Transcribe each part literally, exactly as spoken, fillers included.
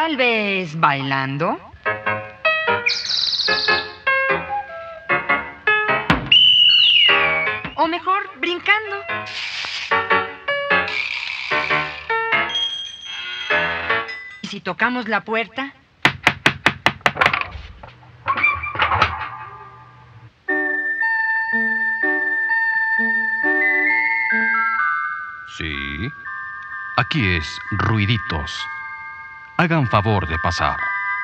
Tal vez bailando. O mejor, brincando. ¿Y si tocamos la puerta? Sí. Aquí es Ruiditos. Hagan favor de pasar.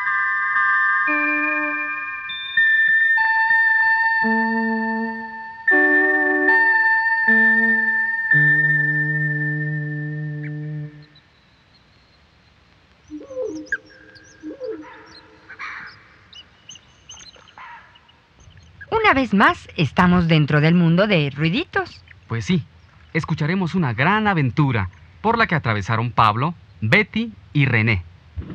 Una vez más, estamos dentro del mundo de Ruiditos. Pues sí, escucharemos una gran aventura por la que atravesaron Pablo, Betty y René.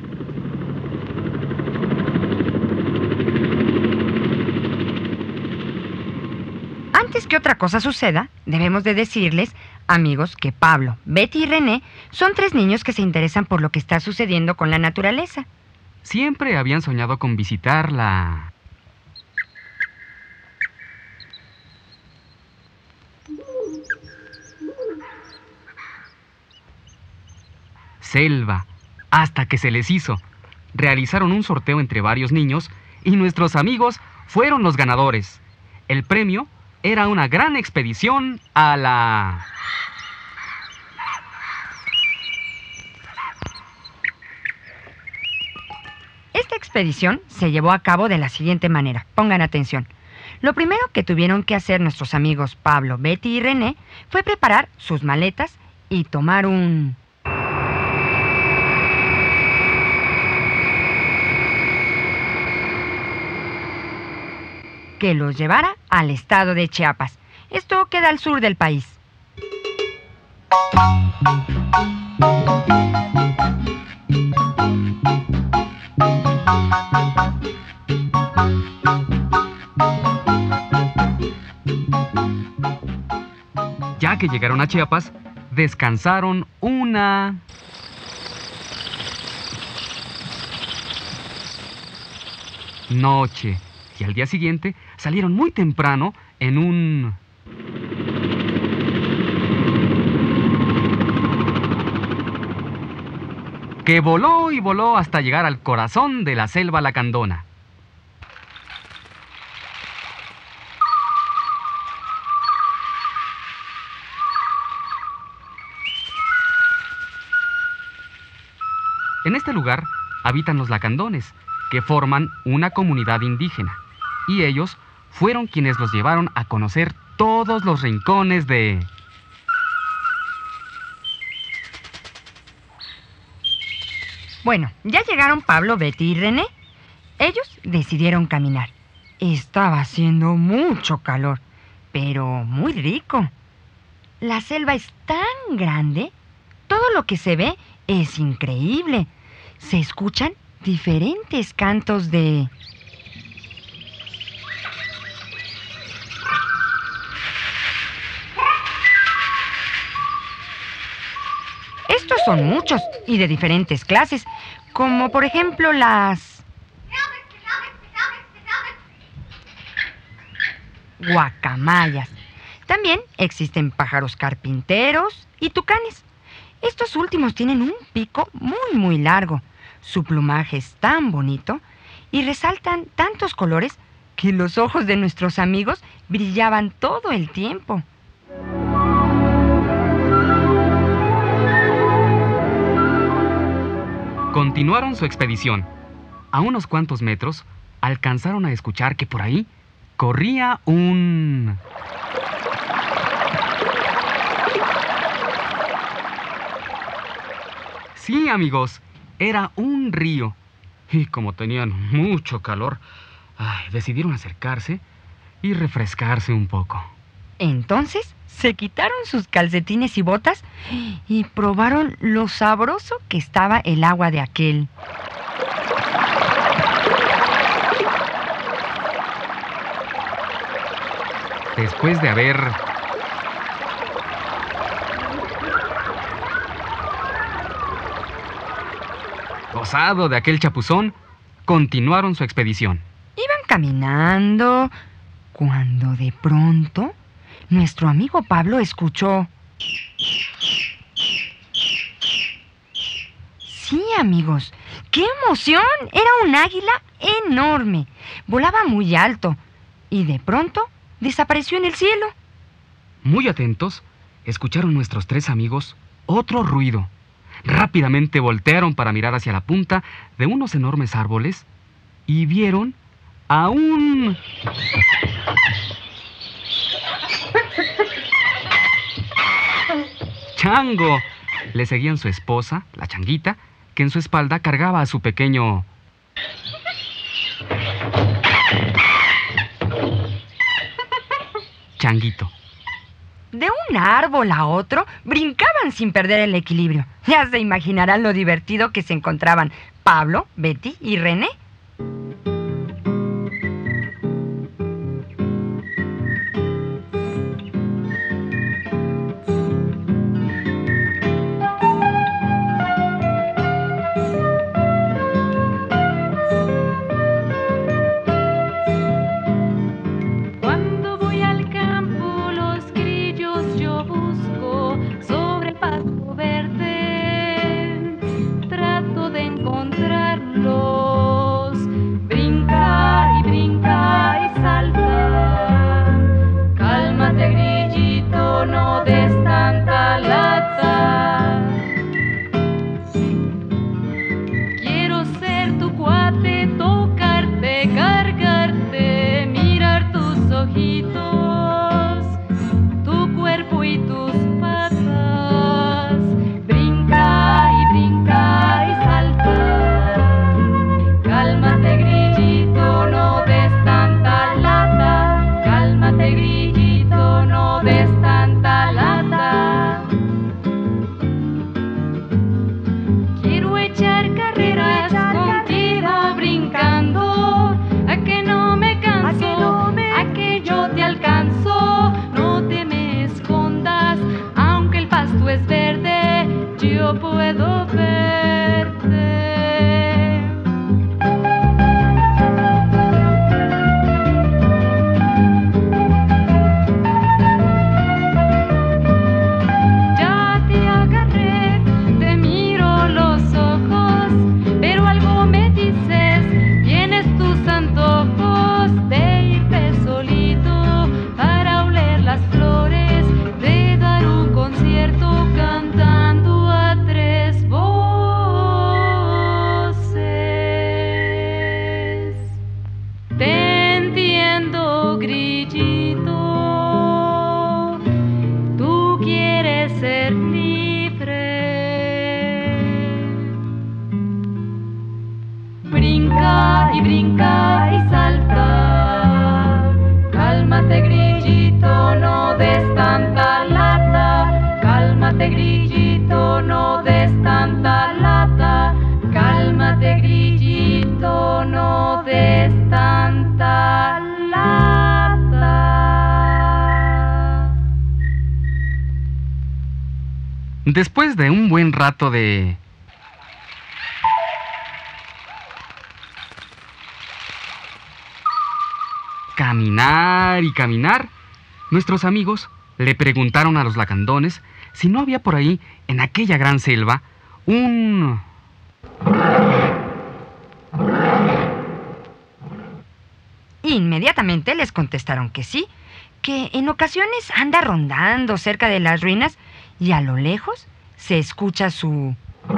Antes que otra cosa suceda, debemos de decirles, amigos, que Pablo, Betty y René son tres niños que se interesan por lo que está sucediendo con la naturaleza. Siempre habían soñado con visitar la... selva, hasta que se les hizo. Realizaron un sorteo entre varios niños y nuestros amigos fueron los ganadores. El premio era una gran expedición a la... Esta expedición se llevó a cabo de la siguiente manera. Pongan atención. Lo primero que tuvieron que hacer nuestros amigos Pablo, Betty y René fue preparar sus maletas y tomar un... que los llevara al estado de Chiapas. Esto queda al sur del país. Ya que llegaron a Chiapas, descansaron una... noche. Y al día siguiente salieron muy temprano en un... que voló y voló hasta llegar al corazón de la selva lacandona. En este lugar habitan los lacandones, que forman una comunidad indígena, y ellos fueron quienes los llevaron a conocer todos los rincones de... Bueno, ya llegaron Pablo, Betty y René. Ellos decidieron caminar. Estaba haciendo mucho calor, pero muy rico. La selva es tan grande, todo lo que se ve es increíble. Se escuchan diferentes cantos de... Estos son muchos y de diferentes clases, como por ejemplo las... guacamayas. También existen pájaros carpinteros y tucanes. Estos últimos tienen un pico muy muy largo. Su plumaje es tan bonito y resaltan tantos colores que los ojos de nuestros amigos brillaban todo el tiempo. Continuaron su expedición. A unos cuantos metros, alcanzaron a escuchar que por ahí corría un... Sí, amigos, era un río. Y como tenían mucho calor, ay, decidieron acercarse y refrescarse un poco. Entonces se quitaron sus calcetines y botas y probaron lo sabroso que estaba el agua de aquel. Después de haber... gozado de aquel chapuzón, continuaron su expedición. Iban caminando cuando de pronto nuestro amigo Pablo escuchó. Sí, amigos, ¡qué emoción! Era un águila enorme. Volaba muy alto y de pronto desapareció en el cielo. Muy atentos, escucharon nuestros tres amigos otro ruido. Rápidamente voltearon para mirar hacia la punta de unos enormes árboles y vieron a un... ¡chango! Le seguían su esposa, la changuita, que en su espalda cargaba a su pequeño... changuito. De un árbol a otro, brincaban sin perder el equilibrio. Ya se imaginarán lo divertido que se encontraban Pablo, Betty y René. Puedo verte. Ya te agarré, te miro los ojos, pero algo me dices, tienes tus antojos de irte solito para oler las flores, de dar un concierto cantando. Brinca y brinca y salta. Cálmate, grillito, no des tanta lata. Cálmate, grillito, no des tanta lata. Cálmate, grillito, no des tanta lata. Después de un buen rato de... caminar y caminar, nuestros amigos le preguntaron a los lacandones si no había por ahí, en aquella gran selva, un... Inmediatamente les contestaron que sí, que en ocasiones anda rondando cerca de las ruinas y a lo lejos se escucha su...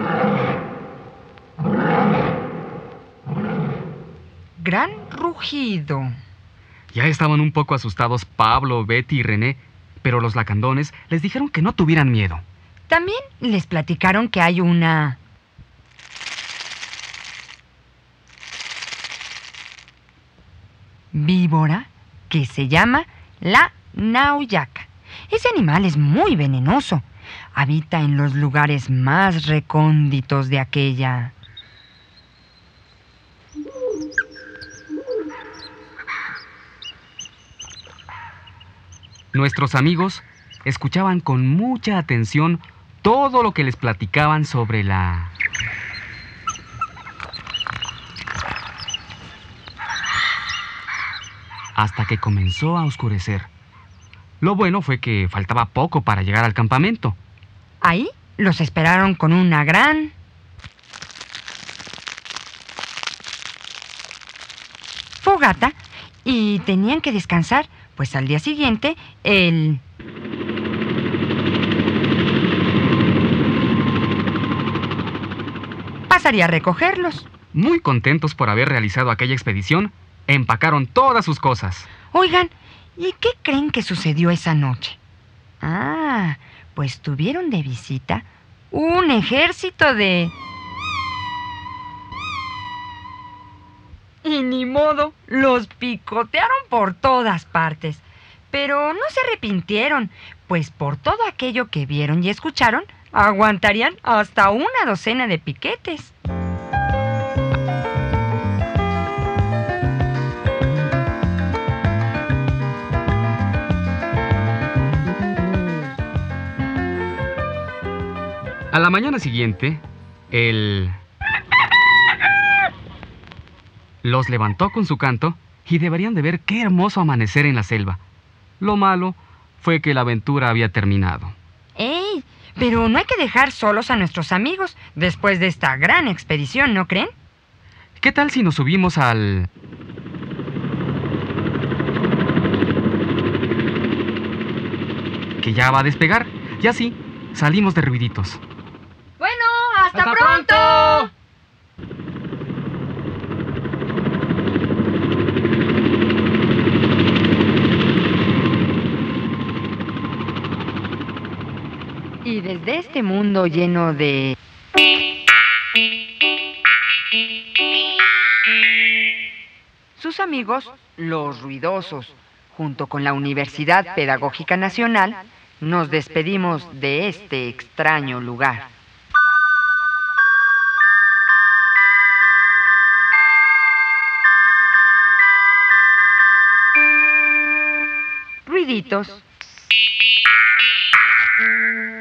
gran rugido. Ya estaban un poco asustados Pablo, Betty y René, pero los lacandones les dijeron que no tuvieran miedo. También les platicaron que hay una... víbora que se llama la nauyaca. Ese animal es muy venenoso. Habita en los lugares más recónditos de aquella... Nuestros amigos escuchaban con mucha atención todo lo que les platicaban sobre la... hasta que comenzó a oscurecer. Lo bueno fue que faltaba poco para llegar al campamento. Ahí los esperaron con una gran fogata y tenían que descansar, pues al día siguiente el... pasaría a recogerlos. Muy contentos por haber realizado aquella expedición, empacaron todas sus cosas. Oigan, ¿y qué creen que sucedió esa noche? Ah, pues tuvieron de visita un ejército de... Y ni modo, los picotearon por todas partes. Pero no se arrepintieron, pues por todo aquello que vieron y escucharon, aguantarían hasta una docena de piquetes. A la mañana siguiente, el... los levantó con su canto y deberían de ver qué hermoso amanecer en la selva. Lo malo fue que la aventura había terminado. ¡Ey! Pero no hay que dejar solos a nuestros amigos después de esta gran expedición, ¿no creen? ¿Qué tal si nos subimos al... que ya va a despegar? Y así salimos de Ruiditos. Bueno, hasta, ¡Hasta pronto. pronto! Y desde este mundo lleno de... sus amigos, los ruidosos, junto con la Universidad Pedagógica Nacional, nos despedimos de este extraño lugar. Ruiditos.